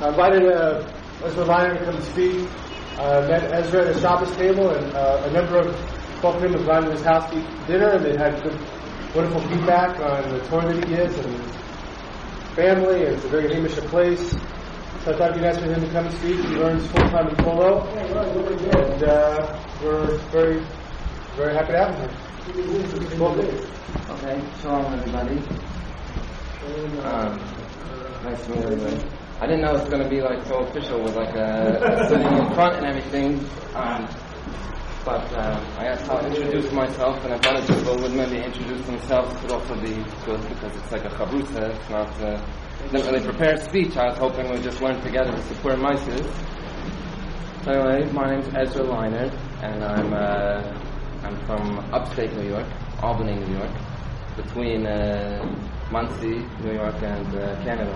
I invited Ezra Leiner to come and speak. Met Ezra at a Shabbos table, and a number of folk members invited to his house to eat dinner, and they had good, wonderful feedback on the tour that he gives and his family, and it's a very Hamish place. So I thought it'd be nice for him to come and speak. He learns full-time in Polo, and we're very, very happy to have him here. Okay, shalom everybody. Nice to meet everybody. I didn't know it was going to be like so official with like sitting in front and everything. But I guess I'll introduce myself, and if other people would maybe introduce themselves, it would also be good because it's like a chavrusa. It's not, didn't really prepare a speech. I was hoping we'd just learn together to support Mises. So anyway, my name's Ezra Leiner, and I'm from upstate New York, Albany, New York, between Muncie, New York, and Canada.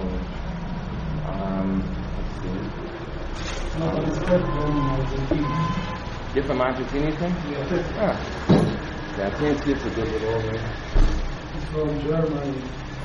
Let's see. You're from Argentina, you think? Yeah. Yeah, I can't see it's a good little over. He's from Germany.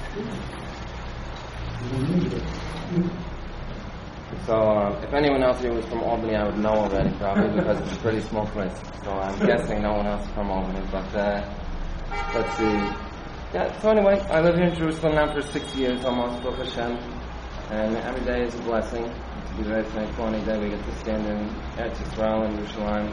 So, if anyone else here was from Albany, I would know already, probably, because it's a pretty small place. So I'm guessing no one else is from Albany, but let's see. Yeah, so anyway, I live here in Jerusalem now for 6 years almost, Baruch Hashem, and every day is a blessing. To be very thankful any day we get to stand in Eretz Yisrael and Yerushalayim.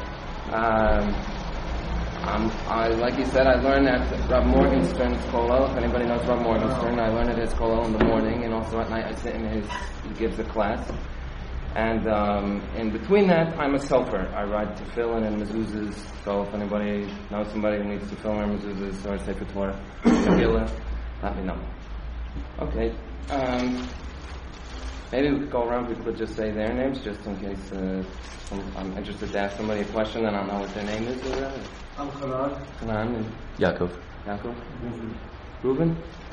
Like he said, I learned at Rav Morgenstern's kollel. If anybody knows Rav Morgenstern, I learn at his kollel in the morning, and also at night I sit in he gives a class. And in between that, I'm a sofer. I write tefillin and mezuzahs, so if anybody knows somebody who needs tefillin or mezuzahs or Sefer Torah, let me know. Okay. Maybe we could go around, we could just say their names, just in case I'm interested to ask somebody a question and I don't know what their name is. I'm Hanan. Hanan and Yaakov. Reuben?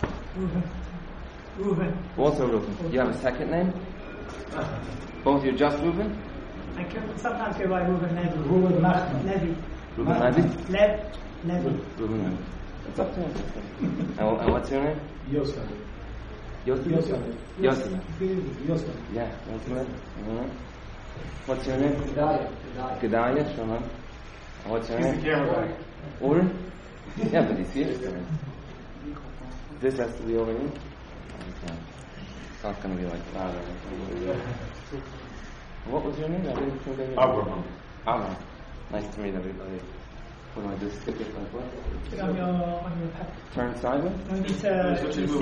Reuben. Also Reuben. You have a second name? Both you're just Reuben? I can sometimes go by Reuben Levi. Reuben Levi. Reuben Levi? Levi. Reuben Levi. It's up to you. And what's your name? Yosef. Yosef. Yeah, Yosef. What's your name? Gedaliah. Shalom. What's your name? Ur? Yeah, but he's here. This has to be over here. Okay. It's not going to be like louder. What was your name? I didn't think I knew. Abraham. Nice to meet everybody. What do I do? Stick it like what? On your pad. Turn sideways? No, you need to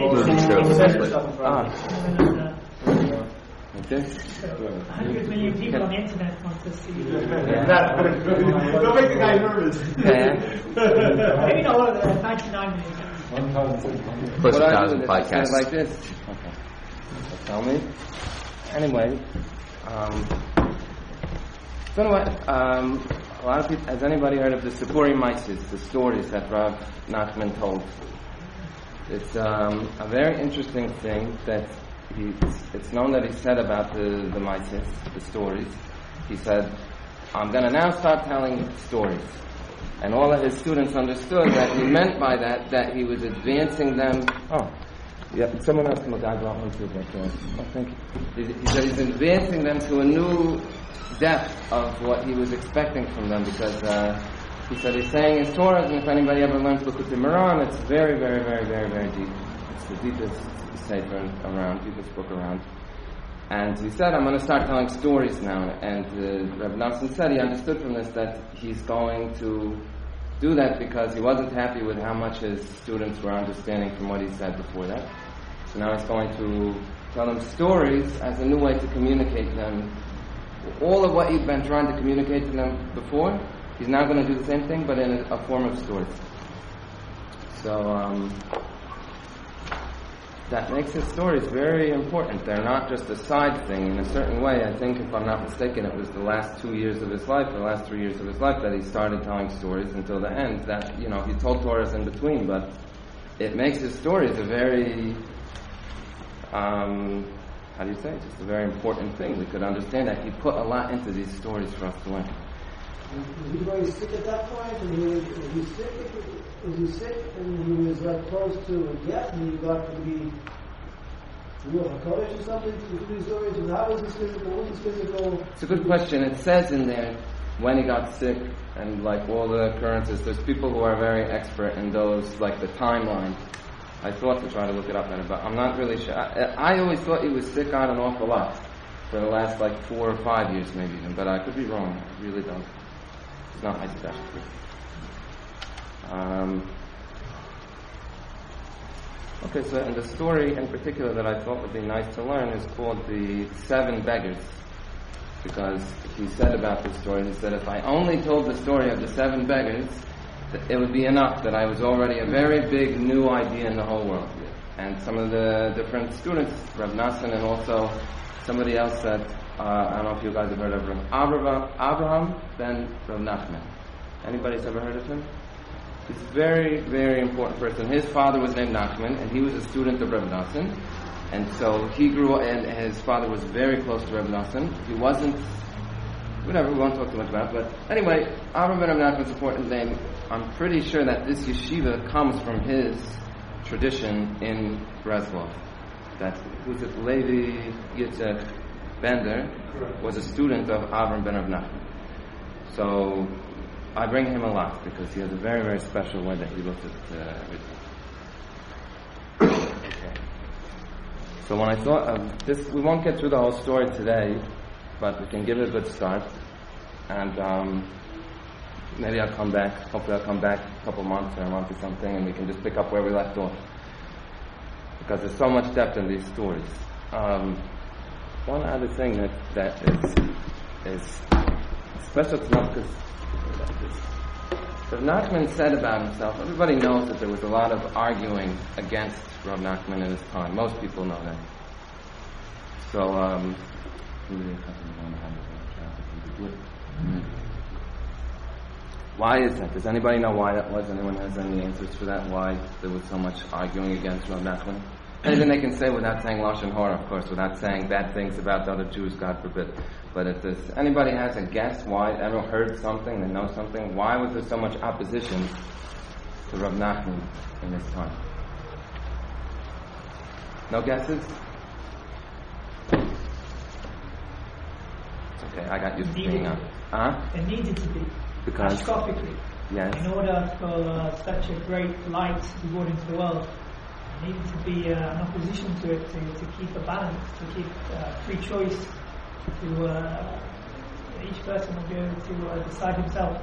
Like this? 100 million people on the internet want to see you. Don't make the guy nervous. Maybe not all of the 99 million. Plus what 1,000 I podcasts. Like this? Okay. So tell me. Anyway, a lot of people, has anybody heard of the Sipuri Mises, the stories that Rav Nachman told? It's a very interesting thing that it's known that he said about the Mises, the stories. He said, I'm going to now start telling stories. And all of his students understood that he meant by that he was advancing them. Oh, yeah, someone else from the guy brought one too. Oh, thank you. He said he's advancing them to a new depth of what he was expecting from them, because he said he's saying his Torah, and if anybody ever learns Likutei Moharan, it's very, very, very, very, very deep. It's the deepest sefer around, deepest book around. And he said, I'm going to start telling stories now. And Rabbi Nassim said he understood from this that he's going to do that because he wasn't happy with how much his students were understanding from what he said before that. So now he's going to tell them stories as a new way to communicate them. All of what he'd been trying to communicate to them before, he's now going to do the same thing, but in a form of stories. So that makes his stories very important. They're not just a side thing in a certain way. I think, if I'm not mistaken, it was the last 2 years of his life, or the last 3 years of his life, that he started telling stories until the end. That, he told Torahs in between, but it makes his stories a very, how do you say, just a very important thing. We could understand that he put a lot into these stories for us to learn. Was he very sick at that point? And was he sick and he was like close to death, and he got to be Ruach HaKodesh or something to these stories? And how was this physical? What was this physical? It's a good question. It says in there when he got sick and like all the occurrences. There's people who are very expert in those, like the timeline. I thought to try to look it up, but I'm not really sure. I always thought he was sick on an awful lot for the last like 4 or 5 years maybe even, but I could be wrong. I really don't. It's not my specialty. Okay, so and the story in particular that I thought would be nice to learn is called the 7 Beggars. Because he said about this story, he said, if I only told the story of the 7 beggars, it would be enough that I was already a very big new idea in the whole world. And some of the different students, Rav Nassan and also somebody else said, I don't know if you guys have heard of Rav Abraham ben Rav Nachman. Anybody's ever heard of him? He's a very, very important person. His father was named Nachman, and he was a student of Rav Nassan. And so he grew, and his father was very close to Rav Nassan. He wasn't, whatever, we won't talk too much about it. But anyway, Avraham ben Rav Nachman's important name. I'm pretty sure that this yeshiva comes from his tradition in Breslov. That, who's it, Levi Yitzhak Bender was a student of Avraham ben Rav Nachman. So I bring him a lot because he has a very, very special way that he looked at everything. Okay. So when I thought of this, we won't get through the whole story today, but we can give it a good start. And maybe I'll come back, hopefully I'll come back a couple months or a month or something, and we can just pick up where we left off. Because there's so much depth in these stories. One other thing that is special to know, because Rav Nachman said about himself, everybody knows that there was a lot of arguing against Rav Nachman in his time. Most people know that. So, why is that? Does anybody know why that was? Anyone has any answers for that? Why there was so much arguing against Rav Nachman? Anything they can say without saying Lashon Hara, of course, without saying bad things about the other Jews, God forbid. But if anybody has a guess why, ever heard something, they know something, why was there so much opposition to Rav Nachman in this time? No guesses? It's okay, I got used to being on. It needed to be. Because? Catastrophically. Yes. In order for such a great light to be brought into the world, there needed to be an opposition to it, to keep a balance, to keep free choice, to each person will be able to decide himself.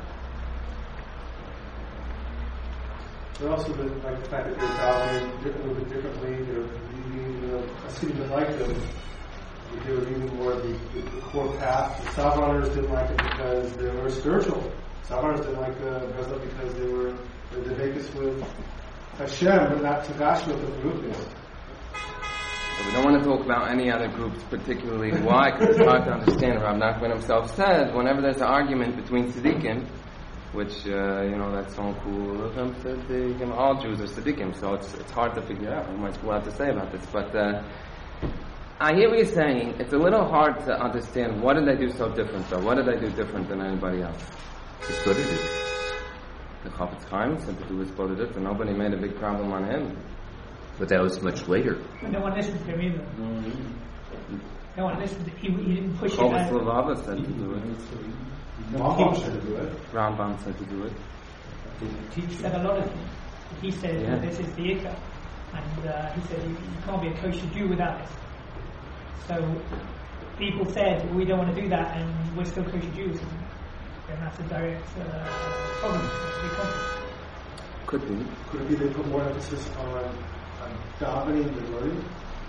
But also the fact that they're dominated a little bit differently, they're leading, Hasidim like them, they were leading more of the core path. The Savroners didn't like it because they were spiritual. Savroners didn't like Breslov because they were the Vekas with Hashem, but not Tagash with the Baruchnis. So we don't want to talk about any other groups particularly. Why? Because it's hard to understand. Rav Nachman himself said, whenever there's an argument between tzaddikim, which, that's so cool of him, said all Jews are tzaddikim, so it's hard to figure out what much we'll have to say about this. But I hear what you're saying. It's a little hard to understand what did they do so different, though? What did they do different than anybody else? He studied it. The Chafetz Chaim said that he was quoted it, and nobody made a big problem on him. But that was much later. And no one listened to him either. Mm-hmm. No one listened to him. He didn't push Chovos it. Levava said to do it. Rambam said to do it. Rambam said to do it. He said a lot of things. He said that this is the Ikka. And he said you can't be a kosher Jew without it. So people said, we don't want to do that, and we're still kosher Jews. And that's a direct problem. Could be. Could it be they put more emphasis on davening than learning?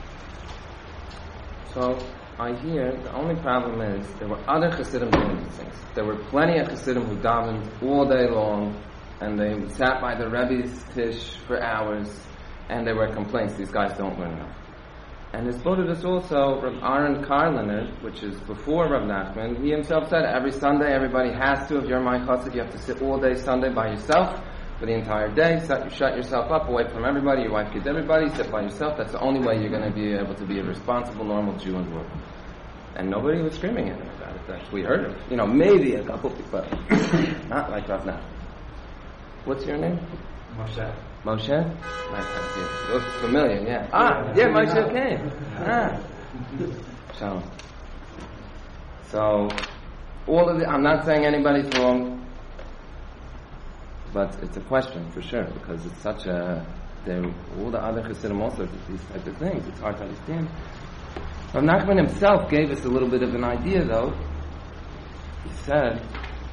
So I hear the only problem is there were other Hasidim doing these things. There were plenty of Hasidim who davened all day long, and they sat by the Rebbe's tish for hours, and there were complaints, these guys don't learn enough. And his Bodhisattva also, Rav Aaron Karliner, which is before Rav Nachman, he himself said every Sunday everybody has to, if you're my chassid, you have to sit all day Sunday by yourself for the entire day, shut yourself up, away from everybody, your wife kids, everybody, sit by yourself. That's the only way you're going to be able to be a responsible, normal Jew in the world. And nobody was screaming at him about it. That's we heard of. Maybe a couple people, but not like Rav Nachman. What's your name? Moshe. Moshe? It looks familiar, yeah. Moshe came. So, all of I'm not saying anybody's wrong, but it's a question for sure, because it's such all the other Chassidim also did these type of things. It's hard to understand. Rav Nachman himself gave us a little bit of an idea, though. He said,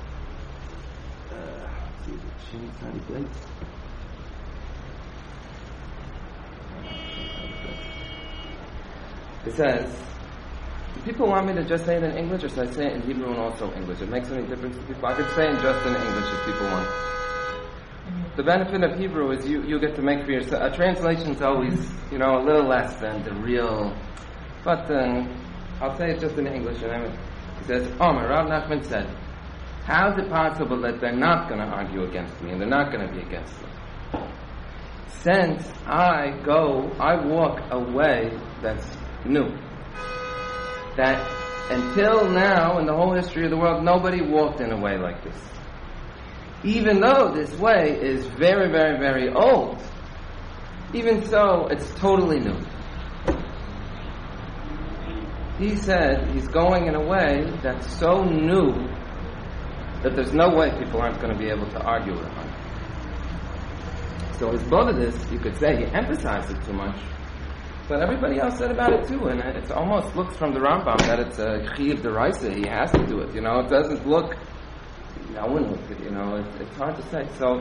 It says, do people want me to just say it in English, or should I say it in Hebrew and also English? It makes any difference to people. I could say it just in English if people want. The benefit of Hebrew is you get to make for yourself. A translation's always, a little less than the real. But I'll say it just in English. It says, Rav Nachman said, how is it possible that they're not going to argue against me and they're not going to be against me? Since I walk a way that's new. That until now, in the whole history of the world, nobody walked in a way like this. Even though this way is very, very, very old, even so, it's totally new. He said he's going in a way that's so new that there's no way people aren't going to be able to argue with him. So his this, you could say, he emphasized it too much. But everybody else said about it too, and it almost looks from the Rambam that it's a chiyuv d'oraisa. He has to do it. It doesn't look. No one looked at it. It's hard to say. So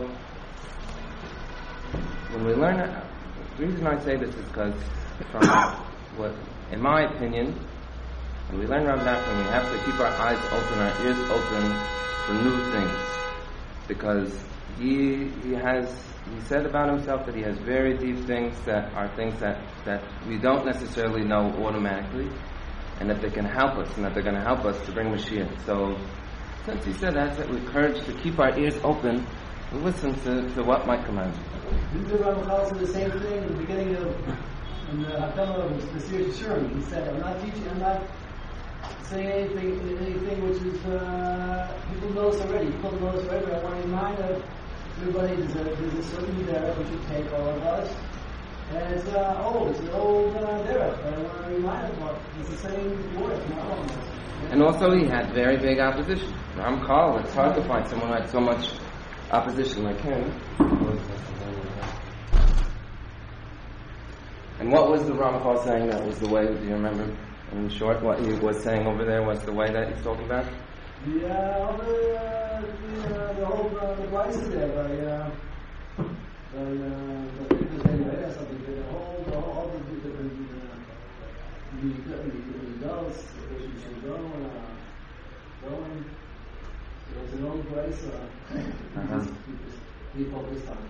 when we learn, the reason I say this is because, from what, in my opinion, when we learn Rav Nachman, we have to keep our eyes open, our ears open for new things, because he said about himself that he has very deep things that are things that we don't necessarily know automatically, and that they can help us, and that they're going to help us to bring Mashiach. So, since he said that, we're encouraged to keep our ears open and listen to what might command. Didn't the Rambam say the same thing in the beginning of the Hakama of the Sir Shurim? He said, I'm not saying anything which is people know us already. People know us already, but I want to remind everybody there's a certain derech which should take all of us. And it's an old derech, but I want to remind everyone it's the same word, not all of us. And also he had very big opposition. Ramchal, it's hard to find someone who had so much opposition like him. And what was the Ramchal saying that was the way, do you remember? In short, what he was saying over there was the way that he's talking about? The whole device there by all the different adults which should go going. There's an old place we focused on.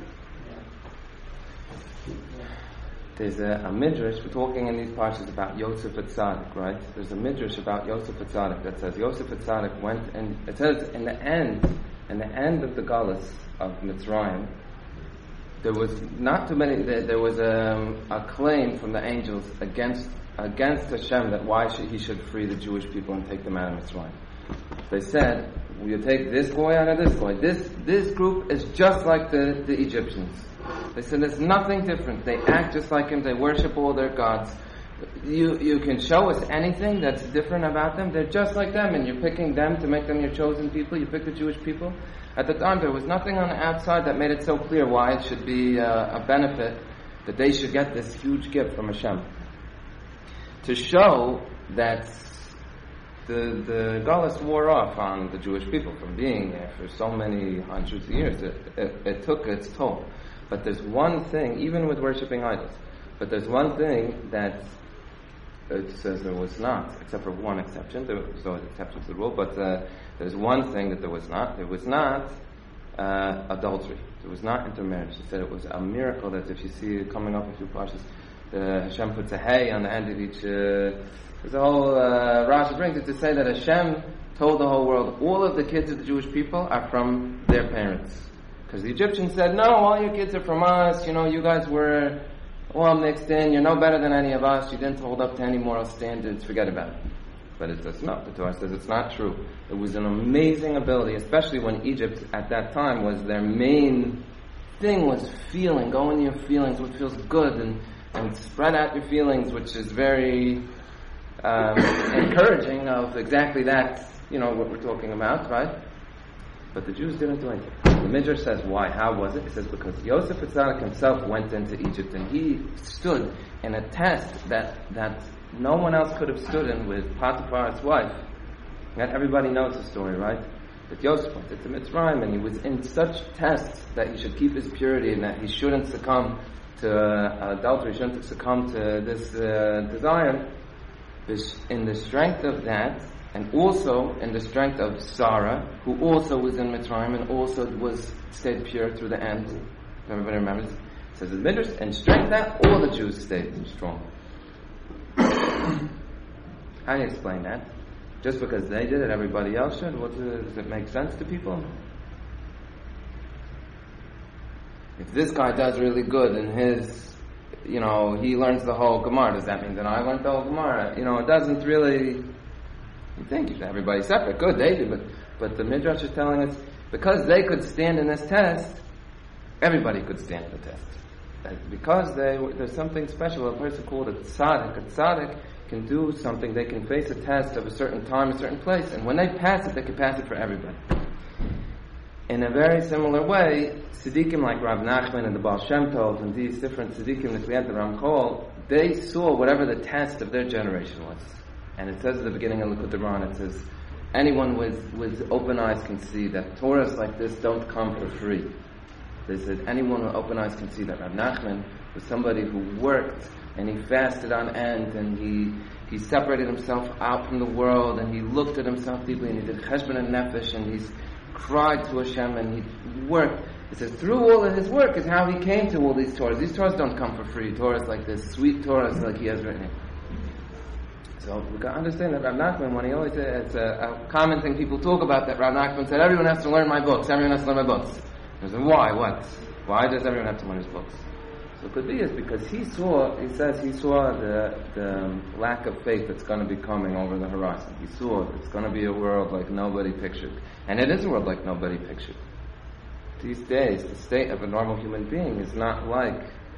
There's a midrash, we're talking in these parshas about Yosef Atzadik, right? There's a midrash about Yosef Atzadik that says Yosef Atzadik went, and it says in the end of the Galus of Mitzrayim, there was not too many, there was a claim from the angels against Hashem that why he should free the Jewish people and take them out of Mitzrayim. They said, will you take this boy out of this boy? This group is just like the Egyptians. They said there's nothing different. They act just like him. They worship all their gods. You can show us anything that's different about them. They're just like them, and you're picking them to make them your chosen people. You pick the Jewish people. At the time, there was nothing on the outside that made it so clear why it should be a benefit that they should get this huge gift from Hashem. To show that the Galus wore off on the Jewish people from being there for so many hundreds of years. It took its toll. But there's one thing, even with worshipping idols, but there's one thing that it says there was not, except for one exception. There was always exceptions to the rule, but there's one thing that there was not. There was not adultery. There was not intermarriage. He said it was a miracle that if you see it coming up a few parshas, Hashem puts a hay on the end of each. There's a whole Rashi brings it to say that Hashem told the whole world all of the kids of the Jewish people are from their parents. Because the Egyptians said, no, all your kids are from us, you guys were all mixed in, you're no better than any of us, you didn't hold up to any moral standards, forget about it. But it does not. The Torah says it's not true. It was an amazing ability, especially when Egypt at that time was their main thing was feeling, go into your feelings, what feels good, and spread out your feelings, which is very encouraging of exactly that, what we're talking about, right? But the Jews didn't do anything. The Midrash says, why? How was it? It says, because Yosef Atzadik himself went into Egypt, and he stood in a test that no one else could have stood in with Potiphar's wife. And everybody knows the story, right? That Yosef went into Mitzrayim, and he was in such tests that he should keep his purity, and that he shouldn't succumb to adultery, shouldn't succumb to this desire. In the strength of that, and also in the strength of Sarah, who also was in Mitzrayim and also stayed pure through the end. Everybody remembers? It says in the Midrash, and strength that, all the Jews stayed strong. How do you explain that? Just because they did it, everybody else should? Does it make sense to people? If this guy does really good in his, he learns the whole Gemara, does that mean that I learned the whole Gemara? It doesn't really... You think everybody's separate. Good, they do, but the Midrash is telling us, because they could stand in this test, everybody could stand the test. Because there's something special. A person called a tzaddik. A tzaddik can do something. They can face a test of a certain time, a certain place, and when they pass it, they can pass it for everybody. In a very similar way, tzaddikim like Rav Nachman and the Baal Shem Tov and these different tzaddikim that we had, the Ramchol, they saw whatever the test of their generation was. And it says at the beginning of Likutei Moharan, it says, anyone with open eyes can see that Torahs like this don't come for free. They said, anyone with open eyes can see that. Rav Nachman was somebody who worked, and he fasted on end, and he separated himself out from the world, and he looked at himself deeply, and he did cheshbon and nefesh, and he's cried to Hashem, and he worked. It says, through all of his work is how he came to all these Torahs. These Torahs don't come for free. Torahs like this, sweet Torahs like he has written. So we can understand that Rav Nachman, when he always said, it's a common thing people talk about, that Rav Nachman said, everyone has to learn my books, everyone has to learn my books. He said, why? What? Why does everyone have to learn his books? So it could be it's because he saw the lack of faith that's going to be coming over the horizon. He saw it's going to be a world like nobody pictured. And it is a world like nobody pictured. These days, the state of a normal human being is not like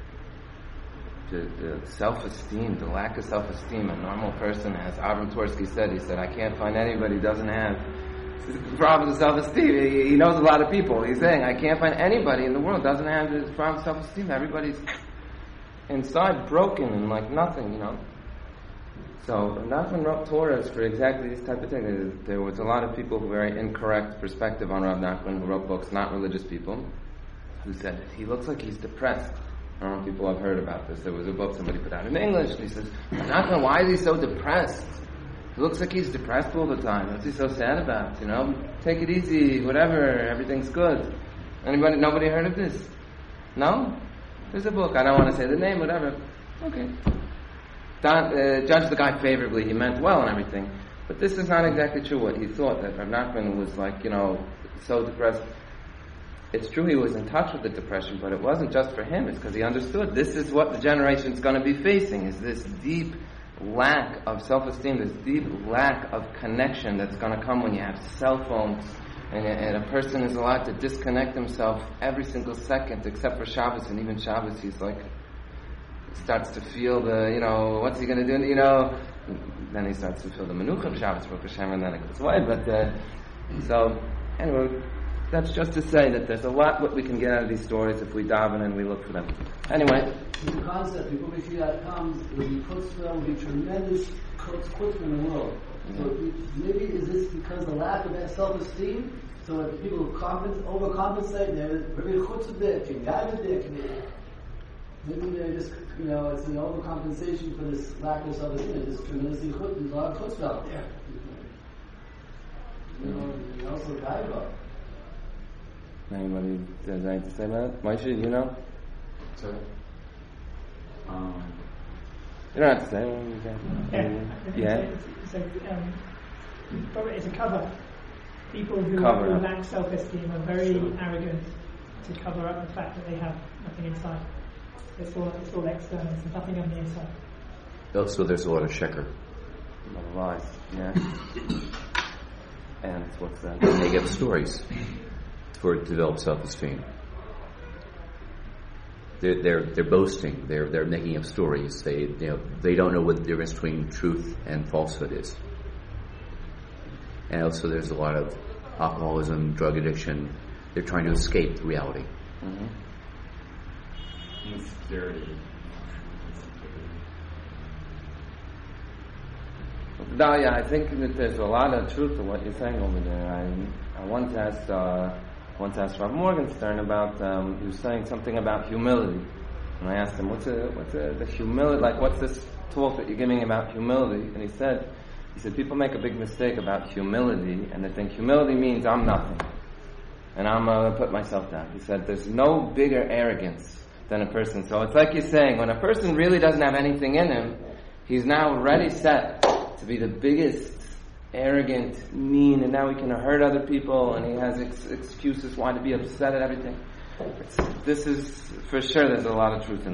the self-esteem, the lack of self-esteem a normal person has. Avram Tversky said, I can't find anybody who doesn't have problems with self-esteem. He knows a lot of people. He's saying, I can't find anybody in the world who doesn't have this problem with self-esteem. Everybody's inside broken and like nothing, So Nachman wrote Torahs for exactly this type of thing. There was a lot of people who very incorrect perspective on Rav Nachman who wrote books, not religious people, who said he looks like he's depressed. I don't know if people have heard about this. There was a book somebody put out in English, and he says, Nachman, why is he so depressed? It looks like he's depressed all the time. What's he so sad about? Take it easy, whatever, everything's good. Nobody heard of this? No? There's a book. I don't want to say the name, whatever. Okay. Judge the guy favorably. He meant well and everything. But this is not exactly true what he thought, that Rav Nachman was so depressed. It's true he was in touch with the depression, but it wasn't just for him. It's because he understood this is what the generation's going to be facing, is this deep lack of self-esteem, this deep lack of connection that's going to come when you have cell phones and a person is allowed to disconnect himself every single second except for Shabbos, and even Shabbos he's starts to feel what's he going to do, then he starts to feel the menucha of Shabbos, Baruch Hashem, and then it goes away. But so anyway, that's just to say that there's a lot what we can get out of these stories if we daven and we look for them. Anyway. The concept, before we see that comes, will be tremendous chutzpah in the world. So maybe is this because the lack of that self-esteem? So if people overcompensate, they're very chutzpah, maybe they're just, it's an overcompensation for this lack of self-esteem. There's tremendously there's a lot of chutzpah out there. You also die about. Anybody has anything to say about it? Moshe, you know? Sorry? You don't have to say. Yeah. It's a cover. People who lack self-esteem are very arrogant to cover up the fact that they have nothing inside. It's all external. There's nothing on the inside. Also, there's a lot of sheker. A lot of lies. Yeah. And what's that? And they get stories for developed self-esteem. they're boasting. They're making up stories. They don't know what the difference between truth and falsehood is. And also, there's a lot of alcoholism, drug addiction. They're trying to escape reality. Mm-hmm. Insecurity. Dalia, I think that there's a lot of truth to what you're saying over there. I once asked Rav Morgenstern about he was saying something about humility, and I asked him, what's the humility, like what's this talk that you're giving about humility? And he said people make a big mistake about humility, and they think humility means I'm nothing and I'm going to put myself down. He said there's no bigger arrogance than a person. So it's like you're saying, when a person really doesn't have anything in him, he's now ready set to be the biggest, arrogant, mean, and now he can hurt other people, and he has excuses why to be upset at everything. This is, for sure, there's a lot of truth in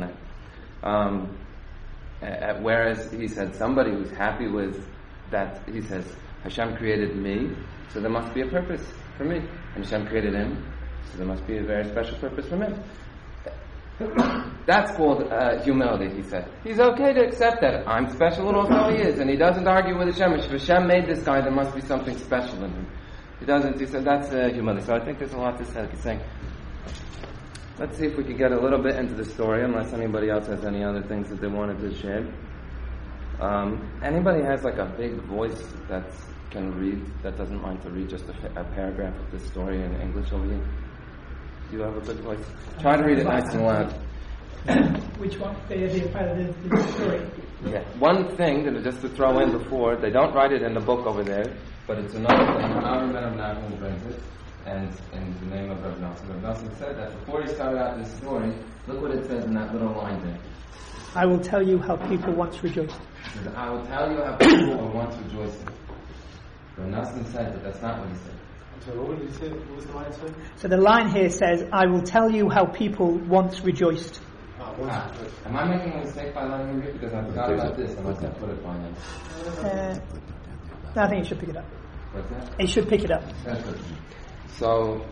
that. Whereas he said, somebody who's happy with that, he says, Hashem created me, so there must be a purpose for me. And Hashem created him, so there must be a very special purpose for him. That's called humility, he said. He's okay to accept that. I'm special, and also he is. And he doesn't argue with Hashem. If Hashem made this guy, there must be something special in him. He doesn't. He said that's humility. So I think there's a lot to say. He's saying, let's see if we can get a little bit into the story, unless anybody else has any other things that they wanted to share. Anybody has like a big voice that can read, that doesn't mind to read just a paragraph of this story in English over here? Do you have a big voice? Try to read it nice and loud. Which one? The story. Yeah. One thing that just to throw in before, they don't write it in the book over there, but it's another thing. Our Rebbe Nachman brings it, and in the name of Rav Nosson. Rav Nosson said that before he started out this story, look what it says in that little line there. I will tell you how people once rejoiced. I will tell you how people were once rejoicing. Rav Nosson said that that's not what he said. So what did you say? What was the line say? So the line here says, I will tell you how people once rejoiced. Am I making a mistake by letting you read? Because I forgot about this. I must have put it by now. I think it should pick it up. What's that? It should pick it up. That's good. So,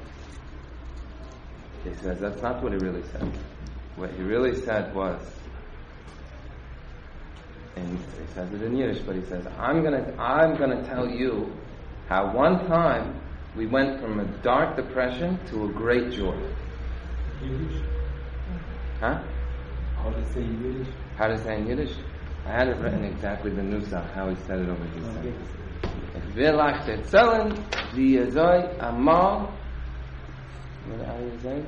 he says that's not what he really said. What he really said was, and he says it in Yiddish, but he says, I'm gonna tell you how one time we went from a dark depression to a great joy. Yiddish? Huh? How to say Yiddish? How to say in Yiddish? I had it written exactly the Nusach, how he said it over here. Ich will euch erzählen, wie soll einmal, what are you saying?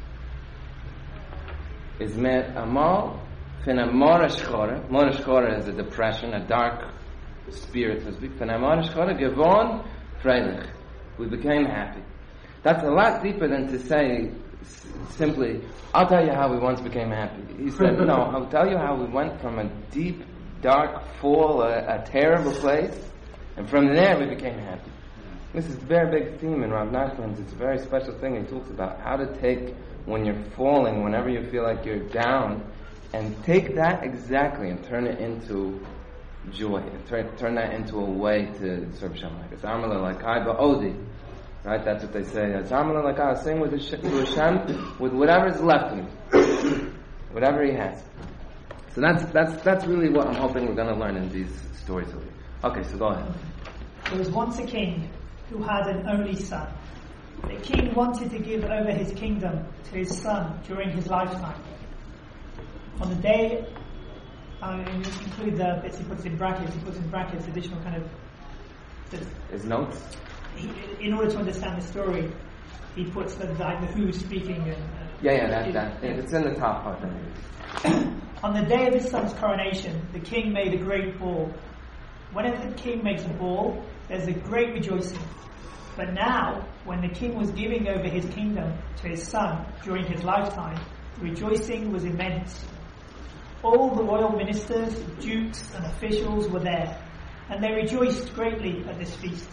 Is met einmal von a Morashchore. Morashchore is a depression, a dark spirit, so to speak. Von a Morashchore geworden freilich. We became happy. That's a lot deeper than to say simply, I'll tell you how we once became happy. He said, no, I'll tell you how we went from a deep, dark fall, a terrible place, and from there we became happy. This is a very big theme in Rav Nachman's. It's a very special thing. He talks about how to take when you're falling, whenever you feel like you're down, and take that exactly and turn it into joy, and turn that into a way to serve Hashem. Like it's Amala like Odi. Right, that's what they say. Like sing with Hashem with whatever is left in him, whatever he has. So that's really what I'm hoping we're going to learn in these stories. Okay, so go ahead. There was once a king who had an only son. The king wanted to give over his kingdom to his son during his lifetime. On the day, include the bits he puts in brackets, additional kind of his notes. In order to understand the story, he puts the who's speaking. That it's in the top part. On the day of his son's coronation, the king made a great ball. Whenever the king makes a ball, there's a great rejoicing. But now, when the king was giving over his kingdom to his son during his lifetime, the rejoicing was immense. All the royal ministers, dukes, and officials were there, and they rejoiced greatly at this feast.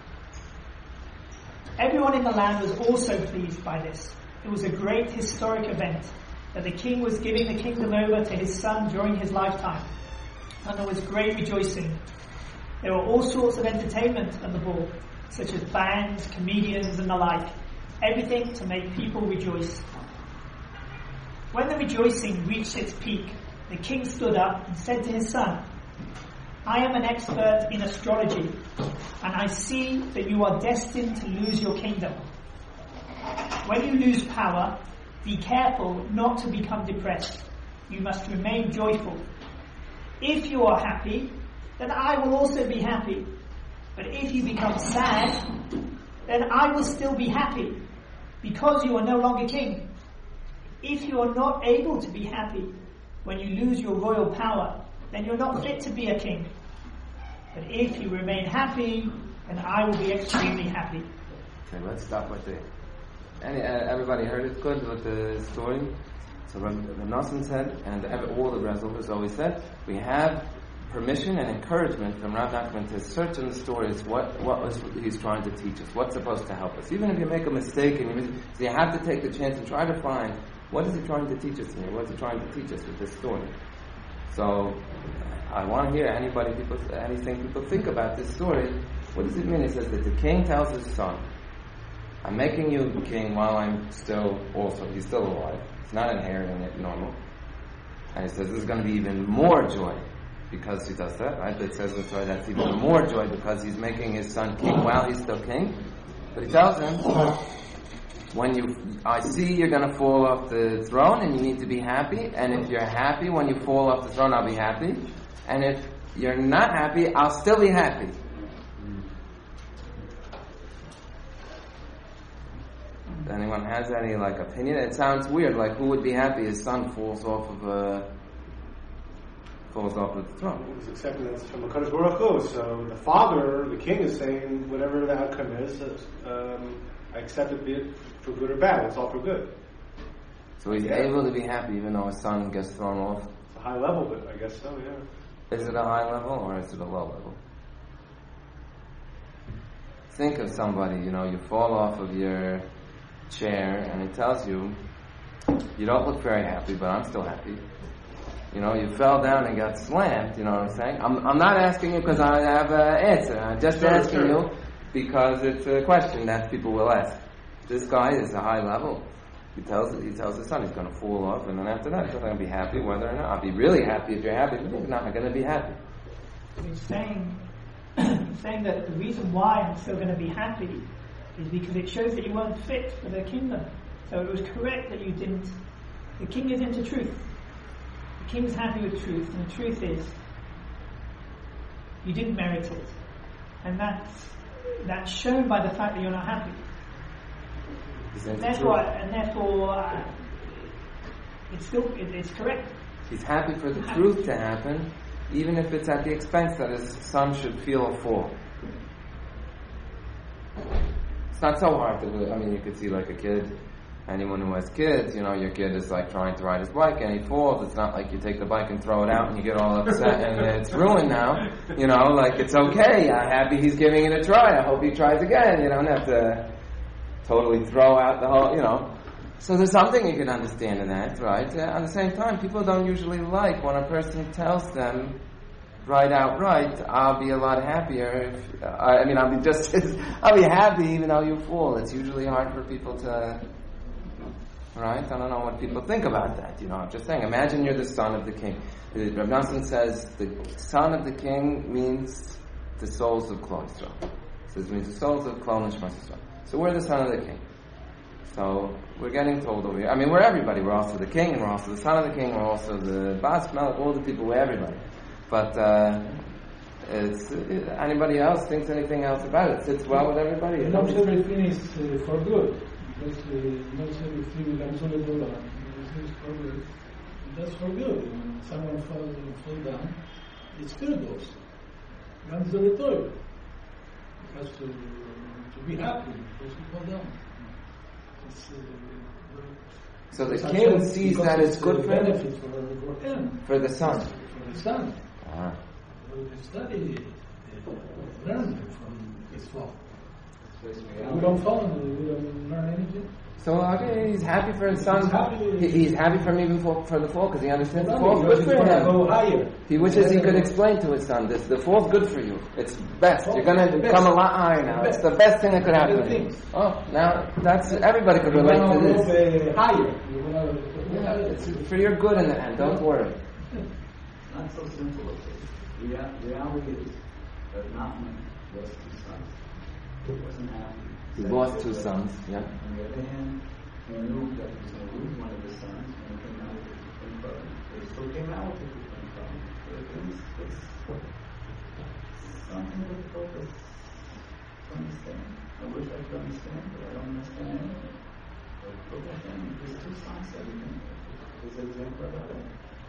Everyone in the land was also pleased by this. It was a great historic event that the king was giving the kingdom over to his son during his lifetime. And there was great rejoicing. There were all sorts of entertainment at the ball, such as bands, comedians, and the like. Everything to make people rejoice. When the rejoicing reached its peak, the king stood up and said to his son, I am an expert in astrology, and I see that you are destined to lose your kingdom. When you lose power, be careful not to become depressed. You must remain joyful. If you are happy, then I will also be happy. But if you become sad, then I will still be happy, because you are no longer king. If you are not able to be happy when you lose your royal power, then you're not fit to be a king. But if you remain happy, then I will be extremely happy. Okay, let's stop right there. Everybody heard it good with the story? So Rav Nosson said, and all the Resolvers always said, we have permission and encouragement from Rav Nachman to search in the stories what he's trying to teach us, what's supposed to help us. Even if you make a mistake, so you have to take the chance and try to find, what is he trying to teach us here? What's he trying to teach us with this story? So I want to hear anything people think about this story. What does it mean? It says that the king tells his son, I'm making you king while he's still alive. He's not inheriting it normal. And he says there's going to be even more joy because he does that, right? It says that's why that's even more joy because he's making his son king while he's still king. But he tells him, I see you're going to fall off the throne and you need to be happy. And if you're happy when you fall off the throne, I'll be happy. And if you're not happy, I'll still be happy. Anyone has any opinion? It sounds weird. Who would be happy his son falls off of the throne? He's accepting this from HaKadosh Baruch Hu. So the father, the king, is saying whatever the outcome is, I accept it, be it for good or bad. It's all for good. So he's able to be happy even though his son gets thrown off. It's a high level, but I guess so. Yeah. Is it a high level or is it a low level? Think of somebody. You fall off of your chair and it tells you don't look very happy, but I'm still happy. You fell down and got slammed. You know what I'm saying? I'm not asking you because I have an answer. I'm just asking you because it's a question that people will ask. This guy is a high level. He tells his son he's going to fall off, and then after that he's not going to be happy whether or not. I'll be really happy if you're happy, but you're not going to be happy. He's saying that the reason why I'm still going to be happy is because it shows that you weren't fit for the kingdom. So it was correct that you didn't. The king is into truth. The king is happy with truth, and the truth is you didn't merit it, and that's shown by the fact that you're not happy. Therefore, it's correct. He's happy for the truth to happen, even if it's at the expense that his son should feel a fall. It's not so hard to do. You could see a kid. Anyone who has kids, your kid is trying to ride his bike and he falls. It's not like you take the bike and throw it out and you get all upset and it's ruined now. It's okay. I'm happy he's giving it a try. I hope he tries again. You don't have to totally throw out the whole, So there's something you can understand in that, right? At the same time, people don't usually like when a person tells them right outright, I'll be a lot happier if, I'll be happy even though you fall. It's usually hard for people to, right? I don't know what people think about that, I'm just saying, imagine you're the son of the king. Rav Nosson says the son of the king means the souls of Klal Yisrael. So it means the souls of Klal Nishmas Yisrael. So we're the son of the king. So we're getting told over here. We're everybody. We're also the king, and we're also the son of the king. We're also the Bas Melech. All the people. We're everybody. But anybody else thinks anything else about it? Sits well with everybody. Not everything is for good. Because not everything comes on the dollar. Everything is for good. That's for good. When someone fall down, it's good also. Comes on the toilet. It has to be happy because you fall down. So the king sees that it's good for him? For the son. For the son. Ah. The study learn from his fall. We don't fall and we don't learn anything. So okay, he's happy for his son. He's happy for him even for the fall because he understands the fall is good for him. Go higher. He wishes he could explain to his son this. The fall's good for you. It's best. You're going to become a lot higher now. It's the best thing that could happen. Oh, now that's everybody could relate to this. Higher. Yeah, it's for your good in the end. Don't worry. It's not so simple. Reality is that Nachman lost 2 sons. He wasn't happy. He lost 2 sons. Yeah. On the other hand, he knew that he was going to lose one of his sons when he came out with a different brother. They still came out with a different brother. But it's something difficult to understand. I wish I could understand, but I don't understand anything. But look at them. There's 2 sons. Everything is an example of that.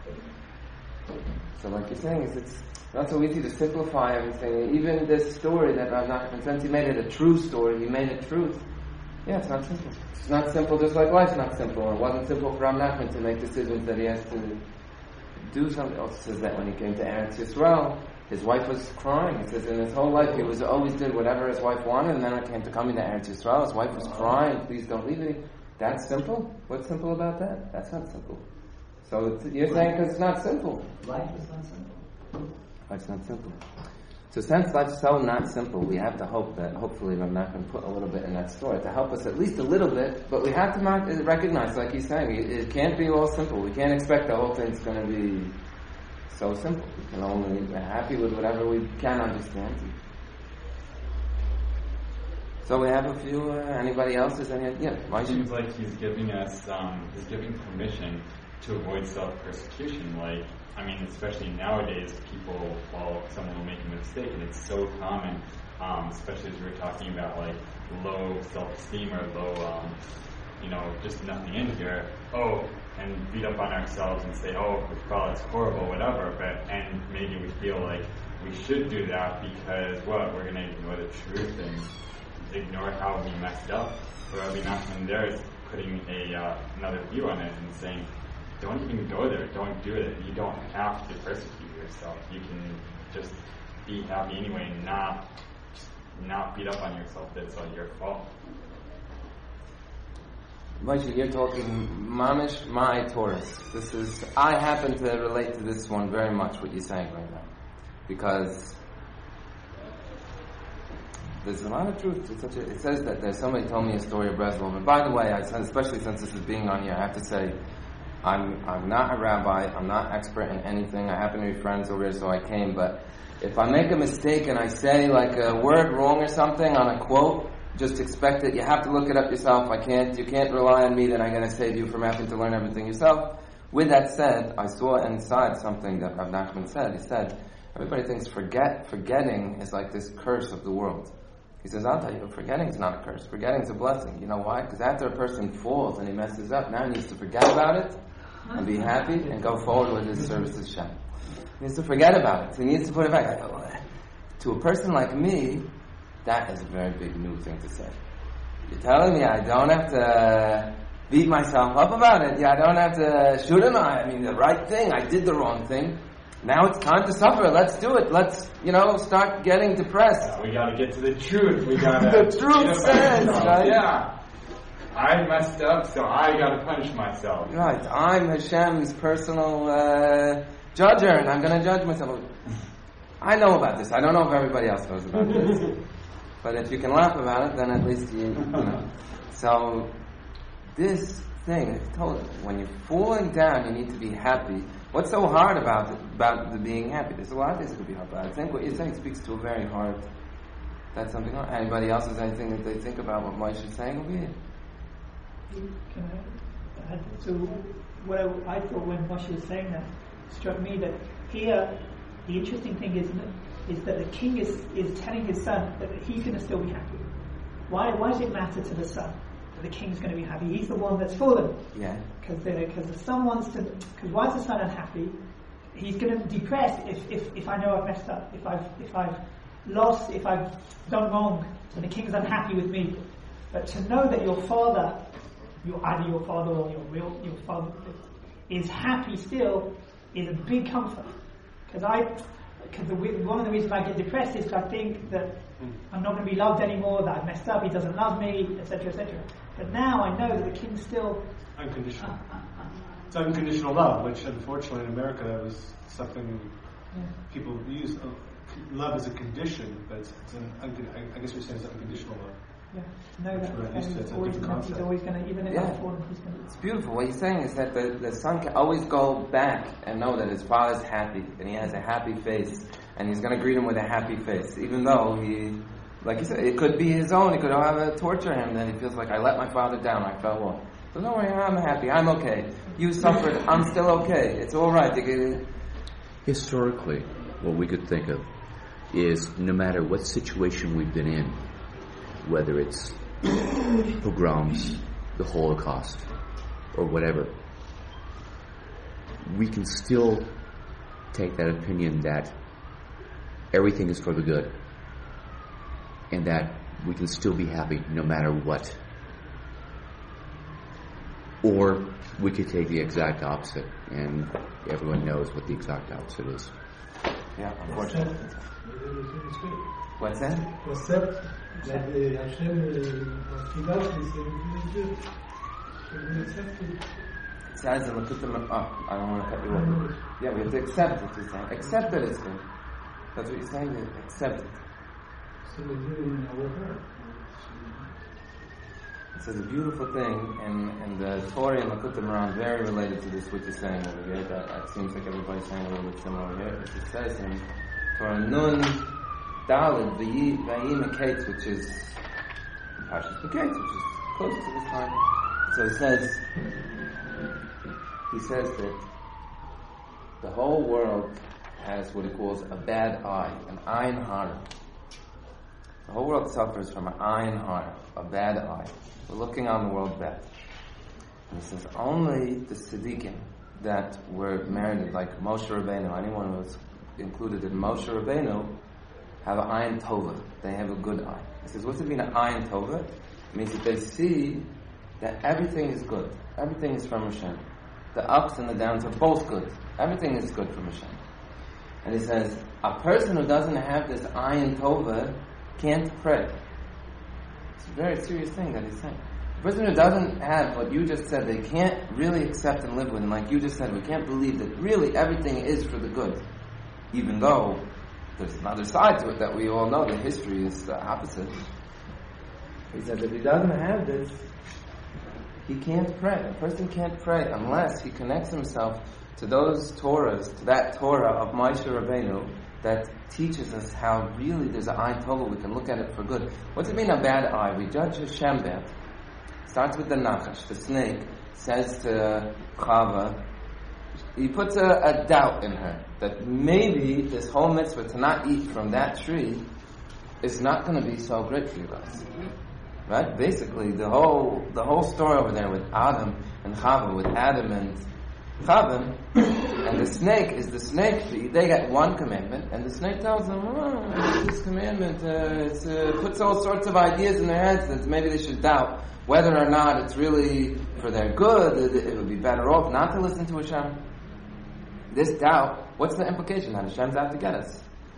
So like you're saying, it's not so easy to simplify everything. Even this story that Rav Nachman, since he made it a true story, he made it truth. Yeah, it's not simple. It's not simple just like life's not simple. It wasn't simple for Rav Nachman to make decisions that he has to do something. Also says that when he came to Eretz Yisrael, his wife was crying. He says in his whole life he was always did whatever his wife wanted, and then when it came to coming to Eretz Yisrael, his wife was crying, please don't leave me. That's simple? What's simple about that? That's not simple. So you're saying because it's not simple. Life is not simple. Life's not simple. So since life's so not simple, we have to hope that hopefully Rav Nachman put a little bit in that story to help us at least a little bit, but we have to recognize, like he's saying, it can't be all simple. We can't expect the whole thing's going to be so simple. We can only be happy with whatever we can understand. So we have a few, anybody else? Is any, yeah. It seems like he's giving us, he's giving permission to avoid self-persecution. Like, I mean, especially nowadays, someone will make a mistake, and it's so common, especially as we were talking about, like, low self-esteem or low, just nothing in here. And beat up on ourselves and say, it's horrible, whatever, and maybe we feel like we should do that because, we're going to ignore the truth and ignore how we messed up. But Rabbi Nachman there is putting another view on it and saying, don't even go there. Don't do it. You don't have to persecute yourself. You can just be happy anyway and not beat up on yourself that it's all your fault. Moshe, you're talking Mamish my Taurus. I happen to relate to this one very much, what you're saying right now. Because there's a lot of truth. It says that somebody told me a story of Breslov. And by the way, especially since this is being on here, I have to say, I'm not a rabbi, I'm not expert in anything. I happen to be friends over here, so I came. But if I make a mistake and I say like a word wrong or something on a quote, just expect it. You have to look it up yourself. You can't rely on me that I'm going to save you from having to learn everything yourself. With that said, I saw inside something that Rav Nachman said. He said, everybody thinks forgetting is like this curse of the world. He says, I'll tell you, forgetting is not a curse. Forgetting is a blessing. You know why? Because after a person falls and he messes up, now he needs to forget about it and be happy and go forward with his service to Shem. He needs to forget about it. He needs to put it back. To a person like me, that is a very big new thing to say. You're telling me I don't have to beat myself up about it. Yeah, I don't have to shoot him. I mean, the right thing. I did the wrong thing. Now it's time to suffer. Let's do it. Let's, start getting depressed. Yeah, we got to get to the truth. We got to. The truth says, right? Yeah. I messed up, so I got to punish myself. Right. I'm Hashem's personal judger, and I'm going to judge myself. I know about this. I don't know if everybody else knows about this. But if you can laugh about it, then at least you know. So, this thing, when you're falling down, you need to be happy. What's so hard about the being happy? There's a lot of things that could be hard, but I think what you're saying speaks to a very hard. That's something hard. Anybody else has anything that they think about what Moshe is saying over here? Can I add? So, what I thought when Moshe was saying that struck me that here, the interesting thing is that the king is telling his son that he's going to still be happy. Why does it matter to the son that the king's going to be happy? He's the one that's fallen. Yeah. Because the son wants to. Because why is the son unhappy? He's going to be depressed if I know I've messed up, if I've lost, if I've done wrong, and the king's unhappy with me. But to know that your father, either your father or your father is happy still, is a big comfort. Because because one of the reasons I get depressed is I think that I'm not going to be loved anymore, that I've messed up, he doesn't love me, etc., etc. But now I know that the king's still unconditional. It's unconditional love, which unfortunately in America that was something people use. Love is a condition, but it's I guess you're saying it's unconditional love. Yeah, no, he's always going to, even if I fall, he's going to. It's beautiful. What he's saying is that the son can always go back and know that his father's happy, and he has a happy face, and he's going to greet him with a happy face, even though he, like you said, it could be his own. It could have a torture him. Then he feels like I let my father down. I fell off. But don't worry, I'm happy. I'm okay. You suffered. I'm still okay. It's all right. Historically, what we could think of is no matter what situation we've been in, whether it's pogroms, the Holocaust, or whatever, we can still take that opinion that everything is for the good and that we can still be happy no matter what. Or we could take the exact opposite, and everyone knows what the exact opposite is. Yeah, unfortunately. What's that? Accept that Hashem was without this, everything is good. It says in I don't want to cut you off. Yeah, we have to accept what you're saying. Accept that it's good. That's what you're saying. Accept it. So we do in our heart. It says a beautiful thing, and the Torah and Likutei Moharan very related to this, what you're saying over here. That seems like everybody's saying a little bit similar here. It says in Torah Nun Daled Vayim Meketz, which is Parshas Meketz, which is close to this time. So he says that the whole world has what he calls a bad eye, an ayin hara. The whole world suffers from an ayin hara, a bad eye. We're looking on the world bad. And he says only the tzaddikim that were merited, like Moshe Rabbeinu, anyone who was included in Moshe Rabbeinu, have an ayin tova. They have a good eye. He says, what's it mean, an ayin tova? It means that they see that everything is good. Everything is from Hashem. The ups and the downs are both good. Everything is good from Hashem. And he says, a person who doesn't have this ayin tova can't pray. It's a very serious thing that he's saying. A person who doesn't have what you just said, they can't really accept and live with. And like you just said, we can't believe that really everything is for the good. Even though there's another side to it that we all know, the history is the opposite. He said that if he doesn't have this, he can't pray. A person can't pray unless he connects himself to those Torahs, to that Torah of Moshe Rabbeinu that teaches us how really there's an ayin tova, we can look at it for good. What's it mean, a bad eye? We judge Hashem bad. Starts with the Nachash, the snake, says to Chava, he puts a doubt in her that maybe this whole mitzvah to not eat from that tree is not going to be so great for you guys. Right? Basically, the whole story over there with Adam and Chava, with Adam and Chava, and the snake is the snake tree. They get one commandment, and the snake tells them, this commandment puts all sorts of ideas in their heads that maybe they should doubt whether or not it's really for their good. It would be better off not to listen to Hashem. This doubt, what's the implication? That Hashem's out to get us.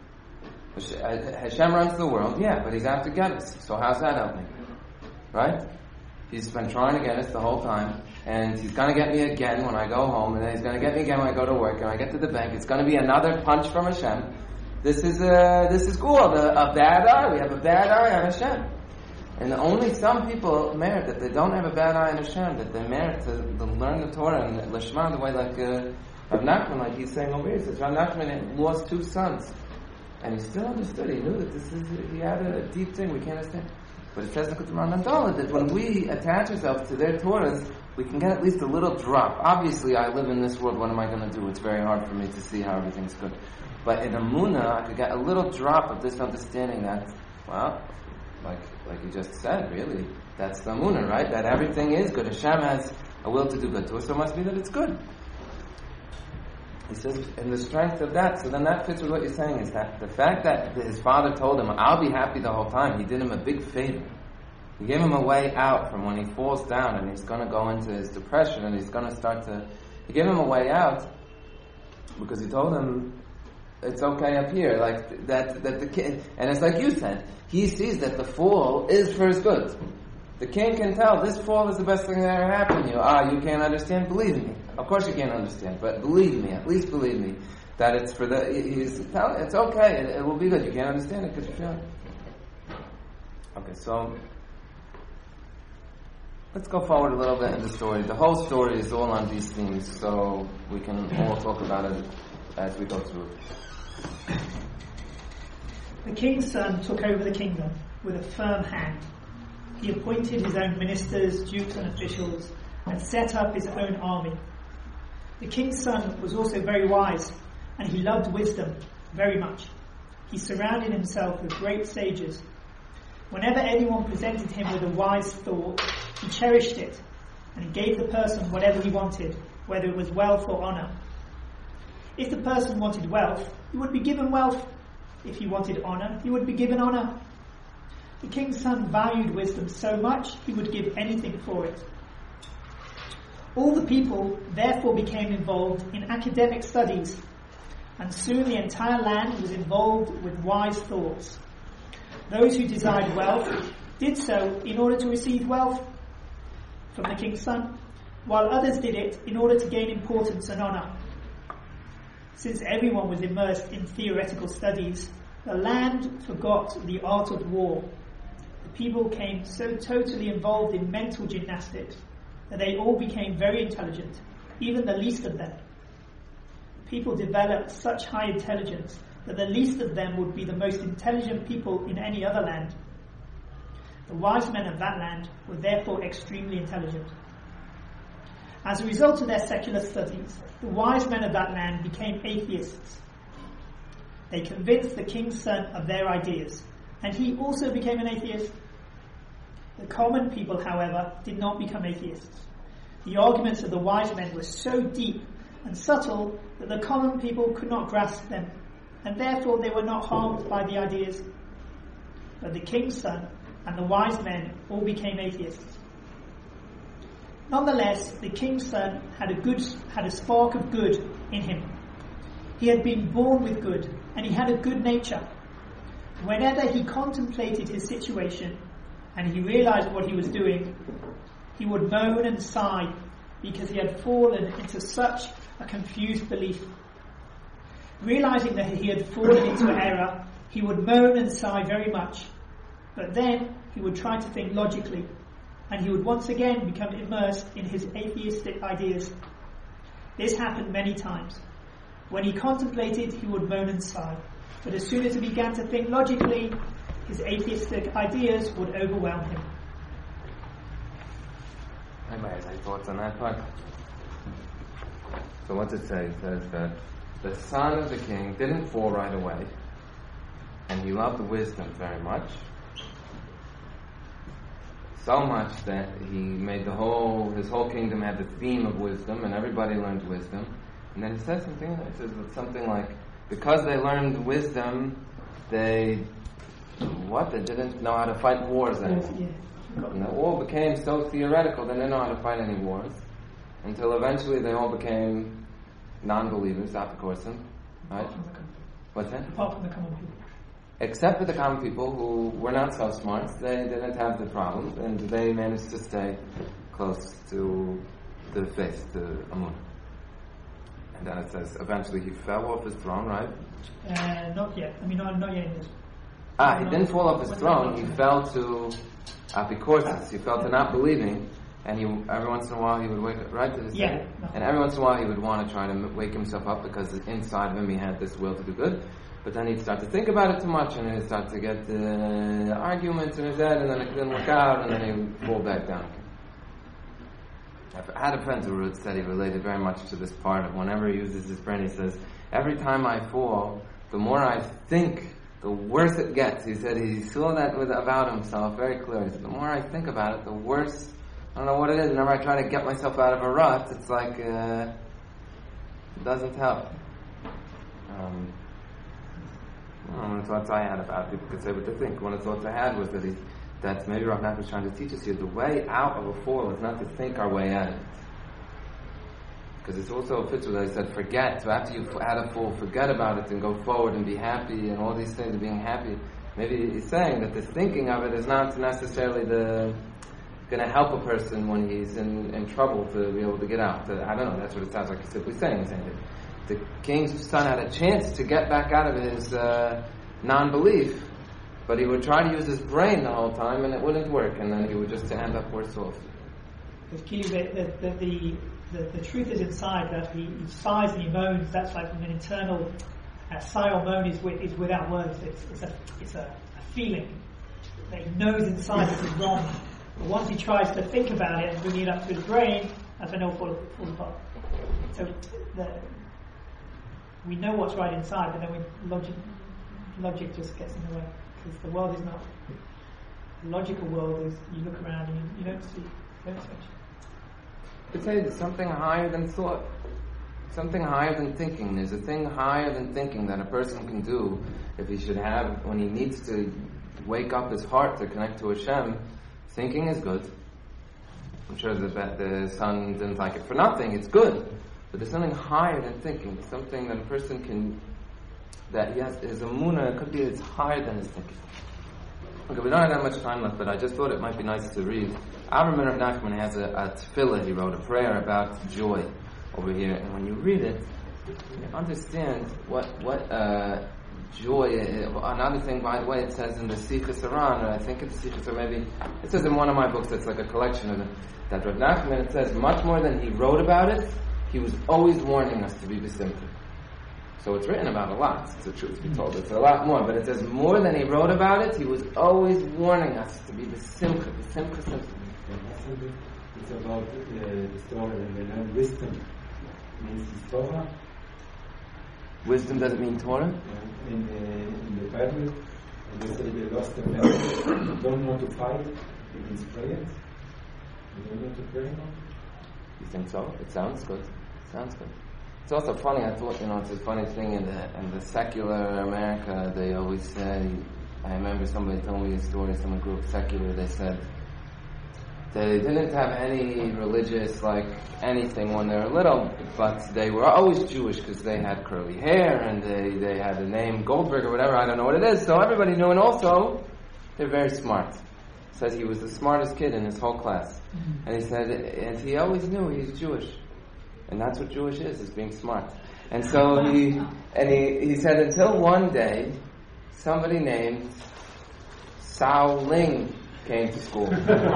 Hashem runs the world, yeah, but He's out to get us. So how's that helping? Right? He's been trying to get us the whole time, and He's going to get me again when I go home, and then He's going to get me again when I go to work, and I get to the bank. It's going to be another punch from Hashem. This is called a bad eye. We have a bad eye on Hashem. And only some people merit that they don't have a bad eye on Hashem, that they merit to learn the Torah and Lishma the way like Rav Nachman, like he's saying over here. He says Rav Nachman lost 2 sons, and he still understood. He knew that he had a deep thing we can't understand. But it says in Likutei Moharan that when we attach ourselves to their Torahs, we can get at least a little drop. Obviously, I live in this world. What am I going to do? It's very hard for me to see how everything's good. But in Amunah, I could get a little drop of this understanding that, well, like you just said, really, that's the Amunah, right? That everything is good. Hashem has a will to do good to us, so it must be that it's good. He says, in the strength of that, so then that fits with what you're saying, is that the fact that his father told him, I'll be happy the whole time, he did him a big favor. He gave him a way out from when he falls down and he's going to go into his depression and he's going to he gave him a way out because he told him, it's okay up here, like that the king, and it's like you said, he sees that the fall is for his good. The king can tell this fall is the best thing that ever happened to you. You can't understand? Believe me. Of course you can't understand, but believe me, at least believe me, that it's for it's okay, it will be good. You can't understand it because you feel it. Okay, so let's go forward a little bit in the story. The whole story is all on these themes, so we can all talk about it as we go through it. The king's son took over the kingdom with a firm hand. He appointed his own ministers, dukes and officials, and set up his own army. The king's son was also very wise, and he loved wisdom very much. He surrounded himself with great sages. Whenever anyone presented him with a wise thought, he cherished it, and he gave the person whatever he wanted, whether it was wealth or honor. If the person wanted wealth, he would be given wealth. If he wanted honor, he would be given honor. The king's son valued wisdom so much, he would give anything for it. All the people therefore became involved in academic studies, and soon the entire land was involved with wise thoughts. Those who desired wealth did so in order to receive wealth from the king's son, while others did it in order to gain importance and honor. Since everyone was immersed in theoretical studies, the land forgot the art of war. The people became so totally involved in mental gymnastics that they all became very intelligent, even the least of them. People developed such high intelligence that the least of them would be the most intelligent people in any other land. The wise men of that land were therefore extremely intelligent. As a result of their secular studies, the wise men of that land became atheists. They convinced the king's son of their ideas, and he also became an atheist. The common people, however, did not become atheists. The arguments of the wise men were so deep and subtle that the common people could not grasp them, and therefore they were not harmed by the ideas. But the king's son and the wise men all became atheists. Nonetheless, the king's son had a spark of good in him. He had been born with good, and he had a good nature. Whenever he contemplated his situation, and he realized what he was doing, he would moan and sigh because he had fallen into such a confused belief. Realizing that he had fallen into error, he would moan and sigh very much, but then he would try to think logically, and he would once again become immersed in his atheistic ideas. This happened many times. When he contemplated, he would moan and sigh, but as soon as he began to think logically, his atheistic ideas would overwhelm him. Anybody has any thoughts on that part? So what's it say? It says that the son of the king didn't fall right away, and he loved wisdom very much. So much that he made his whole kingdom had the theme of wisdom, and everybody learned wisdom. And then he says something like, because they learned wisdom, they didn't know how to fight wars anymore. And they all became so theoretical, they didn't know how to fight any wars, until eventually they all became non-believers, of course, right? What's that? Apart from the common people. Except for the common people who were not so smart, they didn't have the problems, and they managed to stay close to the faith, to Amun. And then it says, eventually he fell off his throne, right? Not yet. Not yet in this. He didn't fall off his throne, he fell to apicorsis, he fell to not believing, and every once in a while he would wake up, right to this day? And every once in a while he would want to try to wake himself up because inside of him he had this will to do good. But then he'd start to think about it too much, and he'd start to get arguments in his head, and then it didn't work out, and then he'd fall back down. I had a friend who said he related very much to this part of whenever he uses his brain, he says, every time I fall, the more I think, the worse it gets. He said he saw that about himself very clearly. He said, the more I think about it, the worse, I don't know what it is. Whenever I try to get myself out of a rut, it's like, it doesn't help. One of the thoughts I had about it, people could say what they think. One of the thoughts I had was that maybe Rav Nachman was trying to teach us here, the way out of a fall is not to think our way out of it. because it also fits with what I said, forget. So after you've had a fall, forget about it and go forward and be happy and all these things of being happy. Maybe he's saying that the thinking of it is not necessarily going to help a person when he's in trouble to be able to get out. I don't know, that's what it sounds like he's simply saying. He's saying that the king's son had a chance to get back out of his non-belief, but he would try to use his brain the whole time and it wouldn't work, and then he would just end up worse off. The truth is inside, that he sighs and he moans. That's like an internal sigh or moan is without words. It's a feeling that he knows inside this is wrong. But once he tries to think about it and bring it up to his brain, that's when it all falls apart. So we know what's right inside, but then logic just gets in the way, because the world is not. The logical world is, you look around and you don't see much. I'd say there's something higher than thought, something higher than thinking. There's a thing higher than thinking that a person can do if he should have, when he needs to wake up his heart to connect to Hashem. Thinking is good. I'm sure the son didn't like it for nothing. It's good. But there's something higher than thinking, something that a person can, that he has, his emunah, could be it's higher than his thinking. Okay, we don't have that much time left, but I just thought it might be nice to read. Avram Rav Nachman has a tefillah, he wrote a prayer about joy over here, and when you read it, you understand what joy is. Another thing, by the way, it says in the Sichas Aran, or I think it's Sichas, or maybe it says in one of my books that's like a collection of it, that Rav Nachman, it says much more than he wrote about it, he was always warning us to be besimcha. So it's written about a lot, it's the truth be told. It's a lot more, but it says more than he wrote about it, he was always warning us to be besimcha. It's about the story and the wisdom. Means the Torah. Wisdom doesn't mean Torah? In the Bible, and they say they lost the battle. Don't want to fight. It means pray it. You don't want to pray now? You think so? It sounds good. It's also funny, I thought, it's a funny thing in the secular America, they always say, I remember somebody told me a story, someone grew up secular, they said they didn't have any religious, anything when they were little, but they were always Jewish because they had curly hair and they had the name Goldberg or whatever, I don't know what it is, so everybody knew, and also, they're very smart. Says he was the smartest kid in his whole class. And he said, and he always knew he's Jewish. And that's what Jewish is being smart. And so he said until one day, somebody named Sao Ling came to school.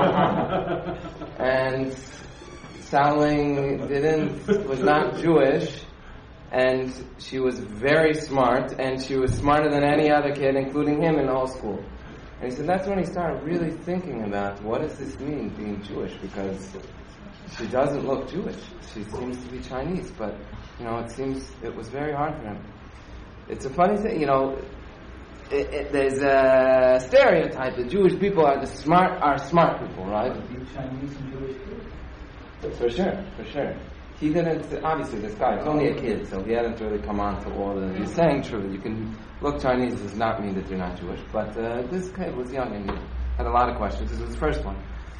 And Sao Ling was not Jewish, and she was very smart, and she was smarter than any other kid, including him, in the whole school. And he said that's when he started really thinking about what does this mean, being Jewish, because she doesn't look Jewish. She seems to be Chinese, but, it was very hard for him. It's a funny thing, there's a stereotype that Jewish people are smart people, right? Chinese and Jewish too. For sure. He didn't, obviously this guy was only a kid, so he hadn't really come on to all the, he's saying true, you can look Chinese does not mean that you're not Jewish, but this kid was young and he had a lot of questions. This was the first one.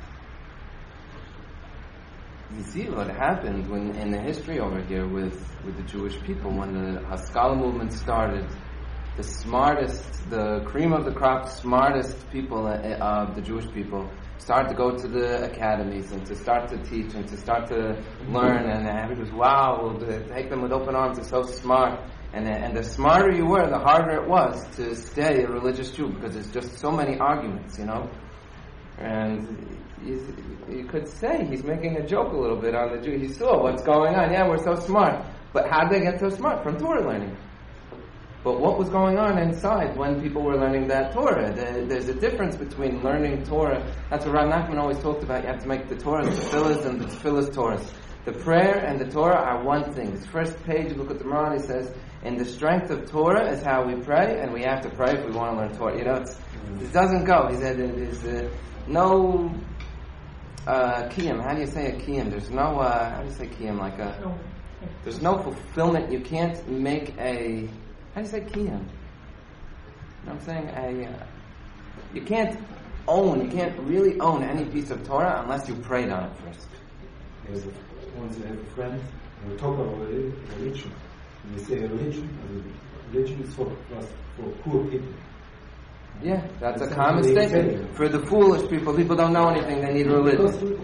You see what happened when in the history over here with the Jewish people, when the Haskalah movement started, the smartest, the cream of the crop, smartest people of the Jewish people started to go to the academies and to start to teach and to start to learn, and everybody was, wow, we'll take them with open arms, they're so smart. And the smarter you were, the harder it was to stay a religious Jew, because there's just so many arguments, And you could say he's making a joke a little bit on the Jew. He saw what's going on. Yeah, we're so smart. But how did they get so smart? From Torah learning. But what was going on inside when people were learning that Torah? There's a difference between learning Torah. That's what Rav Nachman always talked about. You have to make the Torah the tefillahs and the tefillahs Torahs. The prayer and the Torah are one thing. This first page, look at the Maran, he says, in the strength of Torah is how we pray, and we have to pray if we want to learn Torah. It doesn't go. He said there's no kiyum. How do you say a kiyum? There's no, how do you say kiyum? There's no fulfillment. You can't make a, how do you say kiyum? You know what I'm saying? You can't really own any piece of Torah unless you prayed on it first. Once I have a friend, we talk about religion. We say religion is for poor people. Yeah, that's a common statement. For the foolish people don't know anything, they need religion.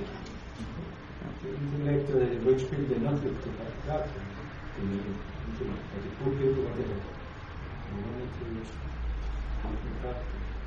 Like the rich people, they're not good to God. They need the poor people, whatever. They need to God.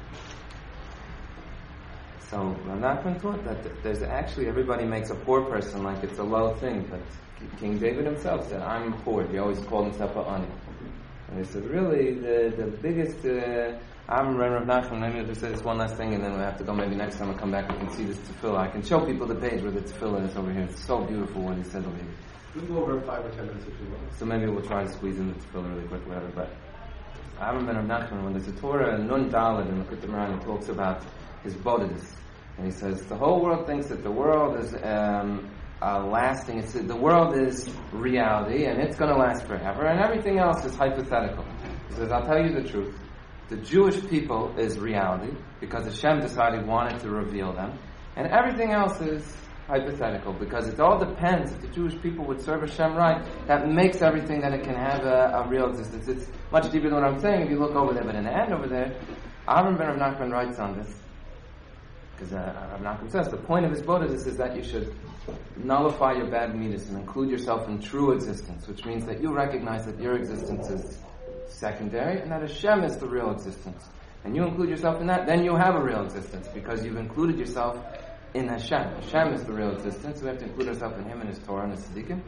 So Nachman taught that there's actually, everybody makes a poor person like it's a low thing, but King David himself said, I'm poor. He always called himself a ani. And he said, really, the biggest, I'm Rav Nachman, let me just say this one last thing, and then we'll have to go maybe next time I come back, we can see this tefillah. I can show people the page where the tefillah is over here. It's so beautiful what he said over here. We can go over 5 or 10 minutes if you want. So maybe we'll try to squeeze in the tefillah really quick, whatever, but I remember Rav Nachman, when there's a Torah, Nun Daled, in the Likutei Moharan, he talks about his bodhis. And he says, the whole world thinks that the world is lasting. The world is reality, and it's going to last forever, and everything else is hypothetical. He says, I'll tell you the truth. The Jewish people is reality, because Hashem decided he wanted to reveal them, and everything else is hypothetical, because it all depends. If the Jewish people would serve Hashem right, that makes everything that it can have a real existence. It's much deeper than what I'm saying if you look over there, but in the end over there, Avram ben Rav Nachman writes on this. Because Rav Nachman says the point of his bodhis is that you should nullify your bad midas and include yourself in true existence, which means that you recognize that your existence is secondary and that Hashem is the real existence. And you include yourself in that, then you have a real existence because you've included yourself in Hashem. Hashem is the real existence. We have to include ourselves in Him and His Torah and His Tzaddikim.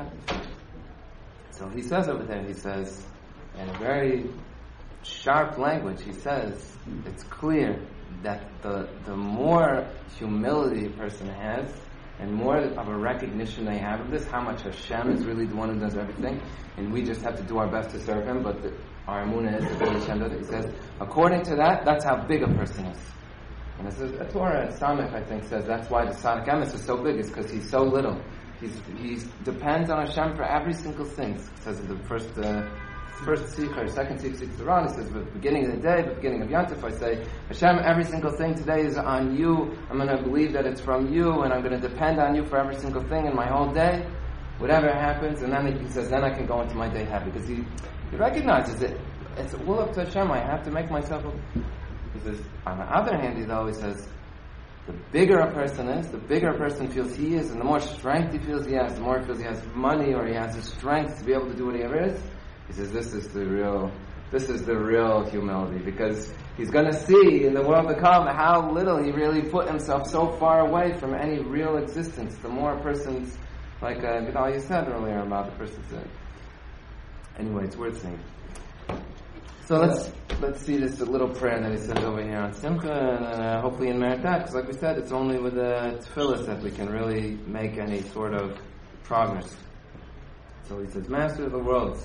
So he says over there, he says, in a very sharp language, he says, it's clear that the more humility a person has, and more of a recognition they have of this, how much Hashem is really the one who does everything, and we just have to do our best to serve Him, but our emunah is that Hashem does it. He says, according to that, that's how big a person is. And this is a Torah, Samech, I think, says that's why the Tzaddik Emes is so big, is because he's so little. He depends on Hashem for every single thing. It says in the first sikh or second sikh Quran, it says, at the beginning of the day, the beginning of Yantif, I say, Hashem, every single thing today is on you. I'm going to believe that it's from you, and I'm going to depend on you for every single thing in my whole day, whatever happens. And then he says, then I can go into my day happy, because he recognizes it. It's all up to Hashem. I have to make myself. He says, on the other hand, he says, the bigger a person is, the bigger a person feels he is, and the more strength he feels he has, the more he feels he has money or he has the strength to be able to do whatever it is. He says this is the real humility, because he's going to see in the world to come how little he really put himself so far away from any real existence. The more a person's, like Gedalia said earlier about the person's. Anyway, it's worth saying. So let's see this little prayer that he says over here on Simcha, and hopefully in Meritat, because like we said, it's only with the tefillas that we can really make any sort of progress. So he says, Master of the worlds,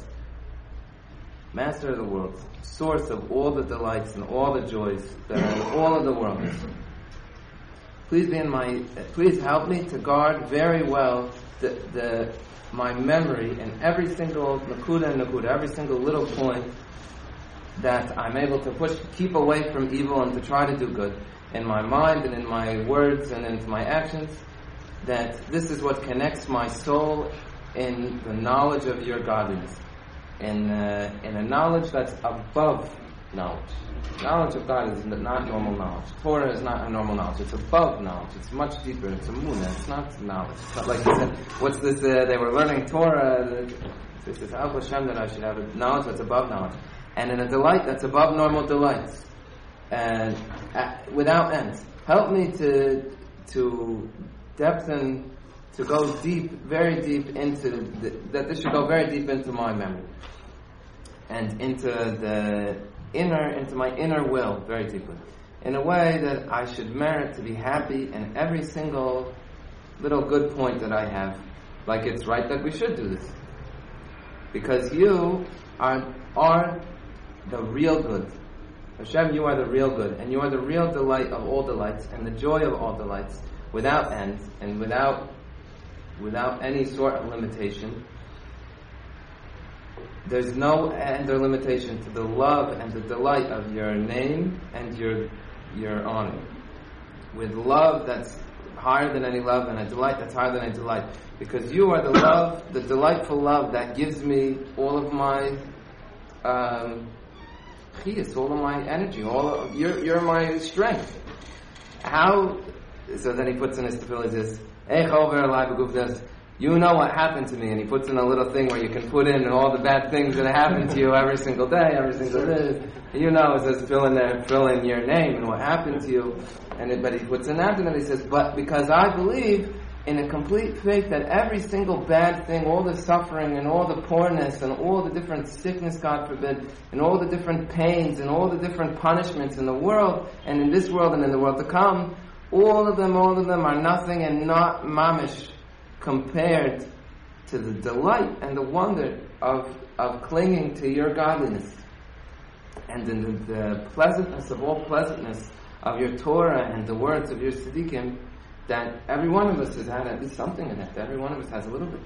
source of all the delights and all the joys that are in all of the worlds. Please help me to guard very well my memory in every single nakuda, every single little point, that I'm able to keep away from evil and to try to do good in my mind and in my words and in my actions, that this is what connects my soul in the knowledge of your godliness, in a knowledge that's above knowledge. Knowledge of God is not normal knowledge. Torah is not a normal knowledge. It's above knowledge. It's much deeper. It's a munah. It's not knowledge. It's not like he said, what's this, they were learning Torah, this is Al Hashem, that I should have a knowledge that's above knowledge. And in a delight that's above normal delights, and without end. Help me to depth and to go deep, very deep into that. This should go very deep into my memory and into my inner will, very deeply, in a way that I should merit to be happy in every single little good point that I have. Like it's right that we should do this, because you are the real good. Hashem, you are the real good, and you are the real delight of all delights, and the joy of all delights, without end, and without any sort of limitation. There's no end or limitation to the love and the delight of your name and your honor. With love that's higher than any love, and a delight that's higher than any delight. Because you are the love, the delightful love that gives me all of my chiyus, all of my energy, you're my strength. How? So then he puts in his tefillah, he says, you know what happened to me, and he puts in a little thing where you can put in all the bad things that happen to you every single day, every single day. You know, it says fill in your name and what happened to you. But he puts in after that, he says, but because I believe in a complete faith that every single bad thing, all the suffering and all the poorness and all the different sickness, God forbid, and all the different pains and all the different punishments in the world and in this world and in the world to come, all of them are nothing and not mamish compared to the delight and the wonder of clinging to your godliness and in the pleasantness of all pleasantness of your Torah and the words of your tzaddikim, that every one of us has had at least something in it. Every one of us has a little bit.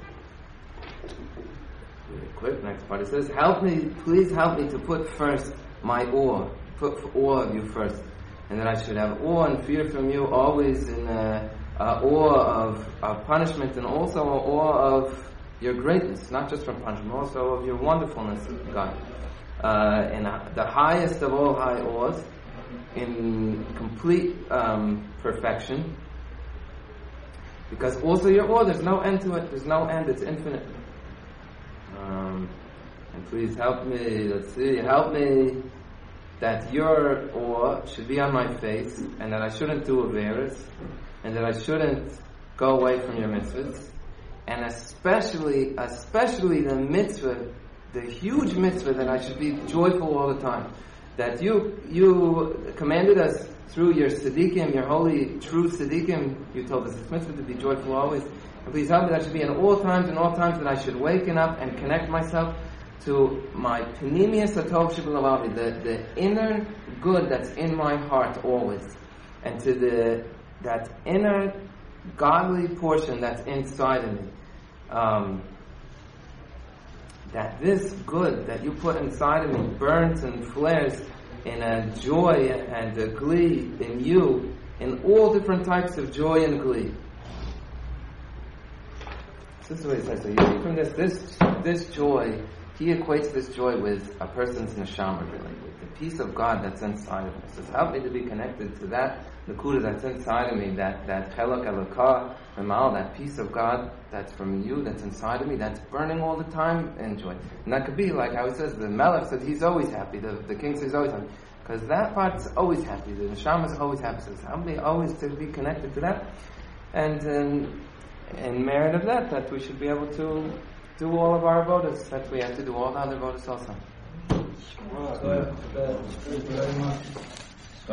Really quick, next part. It says, please help me to put first my awe. Put awe of you first. And that I should have awe and fear from you always in awe of punishment and also awe of your greatness. Not just from punishment, also of your wonderfulness, God. And the highest of all high awes, in complete perfection. Because also your awe, there's no end to it. There's no end. It's infinite. And please help me. Help me that your awe should be on my face, and that I shouldn't do averos, and that I shouldn't go away from your mitzvahs, and especially the mitzvah, the huge mitzvah that I should be joyful all the time. That you commanded us through your tzaddikim, your holy, true tzaddikim, you told us this mitzvah to be joyful always. And please help me that should be in all times that I should waken up and connect myself to my panemius atov shebelavavi, the inner good that's in my heart always, and to that inner godly portion that's inside of me. That this good that you put inside of me burns and flares in a joy and a glee in you, in all different types of joy and glee. This is what he says. So you see from this joy, he equates this joy with a person's neshama, really, with the peace of God that's inside of him. He says, help me to be connected to that nakuda that's inside of me, that chelak elokah memal, that peace of God that's from you, that's inside of me, that's burning all the time in joy. And that could be like how it says, the melech says he's always happy, the king says he's always happy, because that part's always happy, the neshama is always happy. So help me always to be connected to that, and in merit of that we should be able to do all of our avodas, that we have to do all the other avodas also. Thank you very much.